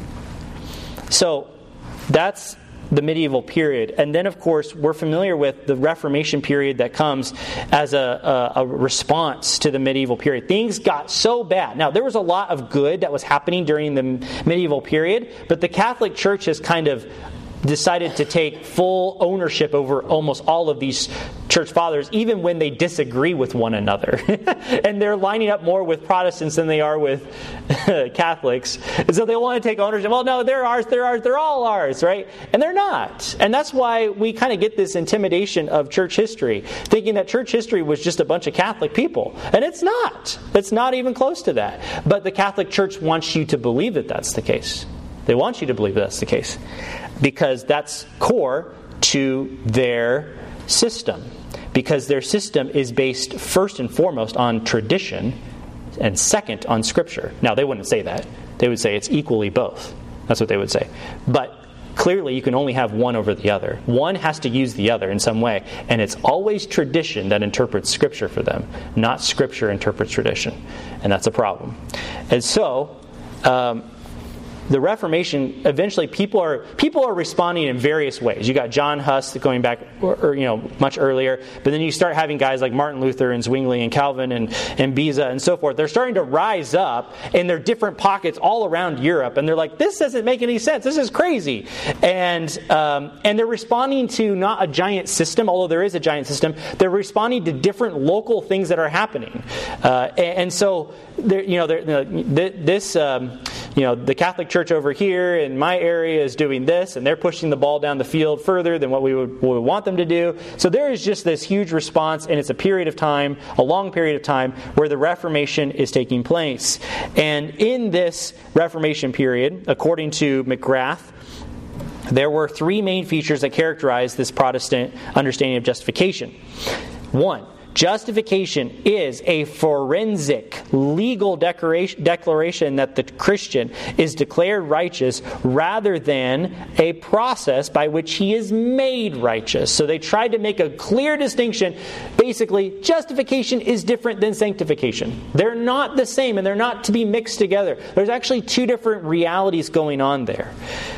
So that's the medieval period. And then, of course, we're familiar with the Reformation period that comes as a response to the medieval period. Things got so bad. Now, there was a lot of good that was happening during the medieval period, but the Catholic Church has kind of decided to take full ownership over almost all of these church fathers, even when they disagree with one another. And they're lining up more with Protestants than they are with Catholics. And so they want to take ownership. Well, no, they're ours, they're all ours, right? And they're not. And that's why we kind of get this intimidation of church history, thinking that church history was just a bunch of Catholic people. And it's not. It's not even close to that. But the Catholic Church wants you to believe that that's the case. They want you to believe that's the case, because that's core to their system. Because their system is based first and foremost on tradition and second on Scripture. Now, they wouldn't say that. They would say it's equally both. That's what they would say. But clearly, you can only have one over the other. One has to use the other in some way. And it's always tradition that interprets Scripture for them, not Scripture interprets tradition. And that's a problem. And so the Reformation, eventually people are responding in various ways. You got John Huss going back, much earlier, but then you start having guys like Martin Luther and Zwingli and Calvin and Beza and so forth. They're starting to rise up in their different pockets all around Europe, and they're like, this doesn't make any sense. This is crazy. And they're responding to not a giant system, although there is a giant system. They're responding to different local things that are happening, and so the Catholic Church over here in my area is doing this, and they're pushing the ball down the field further than what we would want them to do. So there is just this huge response, and it's a long period of time, where the Reformation is taking place. And in this Reformation period, according to McGrath, there were three main features that characterize this Protestant understanding of justification. One, justification is a forensic, legal declaration that the Christian is declared righteous rather than a process by which he is made righteous. So they tried to make a clear distinction. Basically, justification is different than sanctification. They're not the same, and they're not to be mixed together. There's actually two different realities going on there.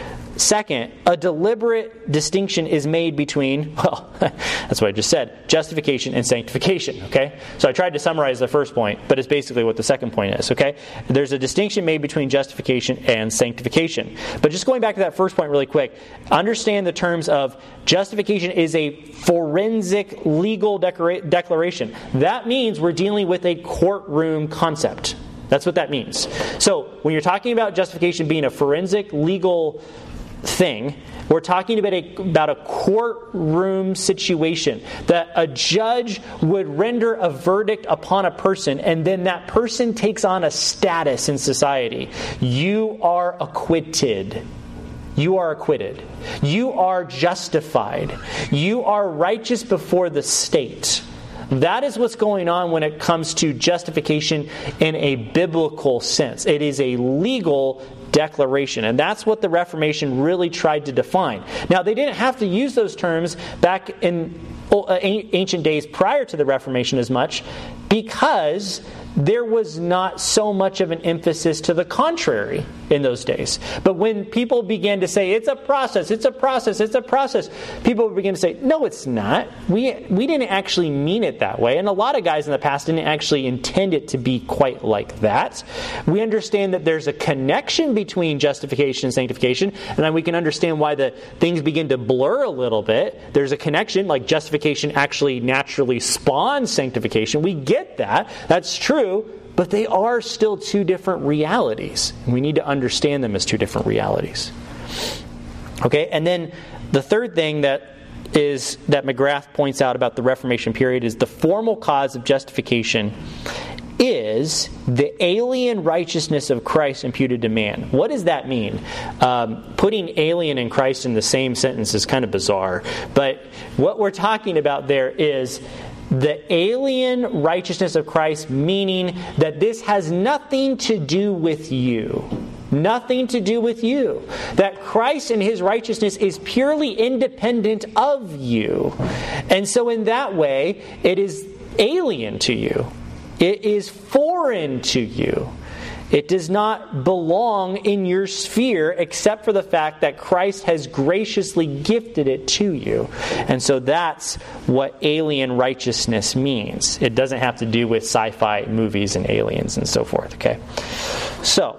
Second, a deliberate distinction is made between, that's what I just said, justification and sanctification, okay? So I tried to summarize the first point, but it's basically what the second point is, okay? There's a distinction made between justification and sanctification. But just going back to that first point really quick, understand the terms of justification is a forensic legal declaration. That means we're dealing with a courtroom concept. That's what that means. So when you're talking about justification being a forensic legal thing, we're talking about a courtroom situation, that a judge would render a verdict upon a person, and then that person takes on a status in society. You are acquitted. You are acquitted. You are justified. You are righteous before the state. That is what's going on when it comes to justification in a biblical sense. It is a legal declaration, and that's what the Reformation really tried to define. Now, they didn't have to use those terms back in ancient days prior to the Reformation as much, because there was not so much of an emphasis to the contrary in those days. But when people began to say, it's a process, people began to say, no, it's not. We didn't actually mean it that way. And a lot of guys in the past didn't actually intend it to be quite like that. We understand that there's a connection between justification and sanctification, and then we can understand why the things begin to blur a little bit. There's a connection, like justification actually naturally spawns sanctification. We get that. That's true. But they are still two different realities. We need to understand them as two different realities. Okay, and then the third thing that is that McGrath points out about the Reformation period is the formal cause of justification is the alien righteousness of Christ imputed to man. What does that mean? Putting alien and Christ in the same sentence is kind of bizarre. But what we're talking about there is the alien righteousness of Christ, meaning that this has nothing to do with you. Nothing to do with you. That Christ and His righteousness is purely independent of you. And so in that way, it is alien to you. It is foreign to you. It does not belong in your sphere except for the fact that Christ has graciously gifted it to you. And so that's what alien righteousness means. It doesn't have to do with sci-fi movies and aliens and so forth. Okay. So,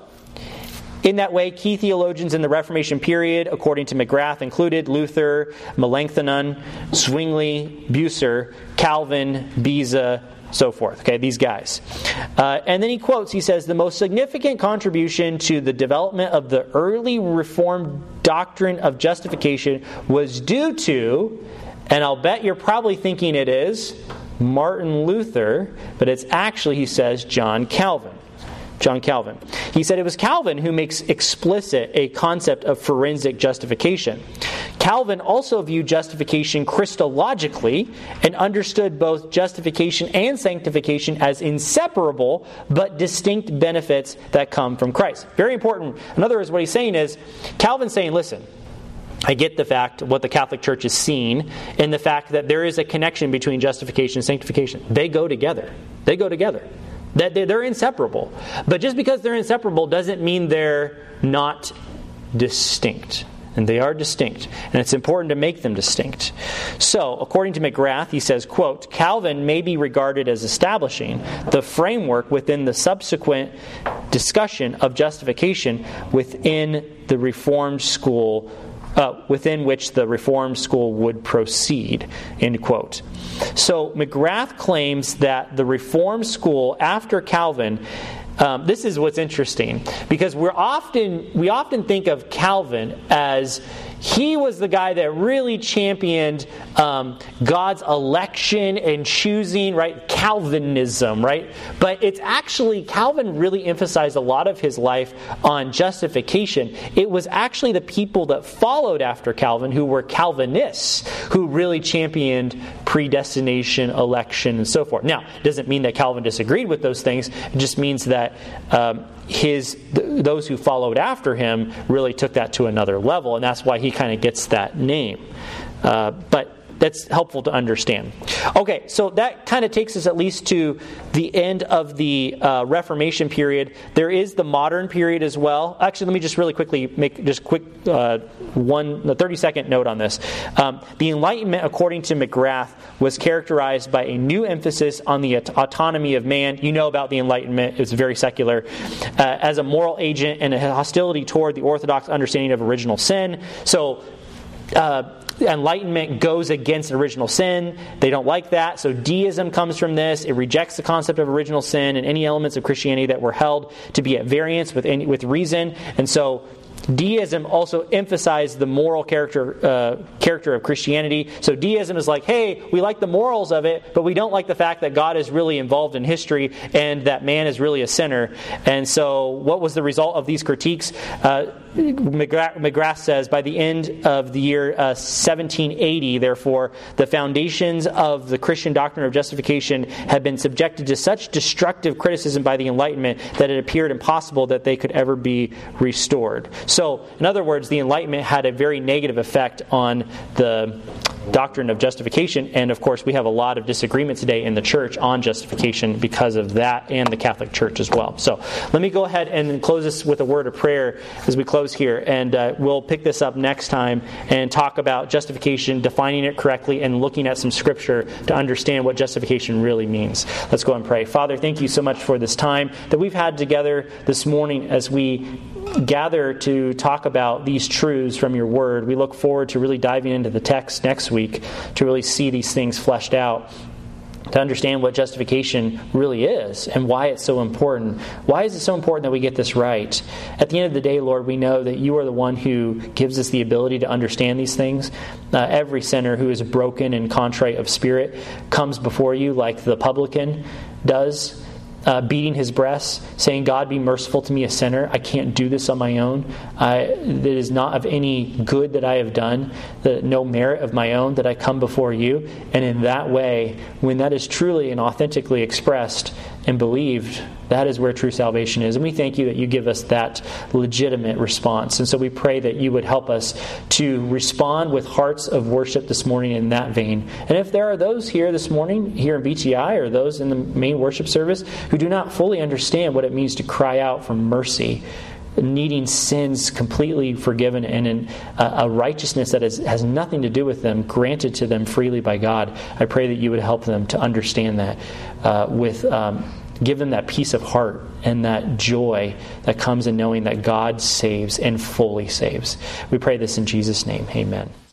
in that way, key theologians in the Reformation period, according to McGrath, included Luther, Melanchthon, Zwingli, Bucer, Calvin, Beza, so forth. Okay, these guys. And then he quotes, he says, the most significant contribution to the development of the early Reformed doctrine of justification was due to, and I'll bet you're probably thinking it is, Martin Luther, but it's actually, he says, John Calvin. John Calvin. He said it was Calvin who makes explicit a concept of forensic justification. Calvin also viewed justification Christologically and understood both justification and sanctification as inseparable but distinct benefits that come from Christ. Very important. In other words, what he's saying is, Calvin's saying, listen, I get the fact, what the Catholic Church has seen, in the fact that there is a connection between justification and sanctification. They go together. They go together. That they're inseparable. But just because they're inseparable doesn't mean they're not distinct. And they are distinct. And it's important to make them distinct. So, according to McGrath, he says, quote, Calvin may be regarded as establishing the framework within the subsequent discussion of justification within the Reformed school, within which the Reformed school would proceed, end quote. So McGrath claims that the Reformed school after Calvin, this is what's interesting, because we often think of Calvin as he was the guy that really championed God's election and choosing, right? Calvinism, right? But it's actually, Calvin really emphasized a lot of his life on justification. It was actually the people that followed after Calvin who were Calvinists who really championed predestination, election, and so forth. Now, it doesn't mean that Calvin disagreed with those things. It just means that those who followed after him really took that to another level, and that's why he kind of gets that name. But that's helpful to understand. Okay, so that kind of takes us at least to the end of the Reformation period. There is the modern period as well. Actually, let me just really quickly make just quick a 30-second note on this. The Enlightenment, according to McGrath, was characterized by a new emphasis on the autonomy of man. You know about the Enlightenment. It's very secular. As a moral agent and a hostility toward the orthodox understanding of original sin. So, Enlightenment goes against original sin. They don't like that. So deism comes from this. It rejects the concept of original sin and any elements of Christianity that were held to be at variance with reason. And so deism also emphasized the moral character of Christianity. So deism is like, hey, we like the morals of it, but we don't like the fact that God is really involved in history and that man is really a sinner. And so what was the result of these critiques? McGrath says, by the end of the year 1780, therefore, the foundations of the Christian doctrine of justification had been subjected to such destructive criticism by the Enlightenment that it appeared impossible that they could ever be restored. So, in other words, the Enlightenment had a very negative effect on the doctrine of justification, and of course we have a lot of disagreement today in the church on justification because of that, and the Catholic Church as well. So let me go ahead and close this with a word of prayer as we close here, and we'll pick this up next time and talk about justification, defining it correctly, and looking at some scripture to understand what justification really means. Let's go and pray. Father, thank you so much for this time that we've had together this morning as we gather to talk about these truths from your word. We look forward to really diving into the text next week to really see these things fleshed out. to understand what justification really is and why it's so important. Why is it so important that we get this right? At the end of the day, Lord, we know that you are the one who gives us the ability to understand these things. Every sinner who is broken and contrite of spirit comes before you like the publican does, beating his breast, saying, God, be merciful to me, a sinner. I can't do this on my own. It is not of any good that I have done, no merit of my own that I come before you. And in that way, when that is truly and authentically expressed and believed, that is where true salvation is. And we thank you that you give us that legitimate response. And so we pray that you would help us to respond with hearts of worship this morning in that vein. And if there are those here this morning, here in BTI, or those in the main worship service, who do not fully understand what it means to cry out for mercy, needing sins completely forgiven and in a righteousness that has nothing to do with them, granted to them freely by God, I pray that you would help them to understand that give them that peace of heart and that joy that comes in knowing that God saves and fully saves. We pray this in Jesus' name. Amen.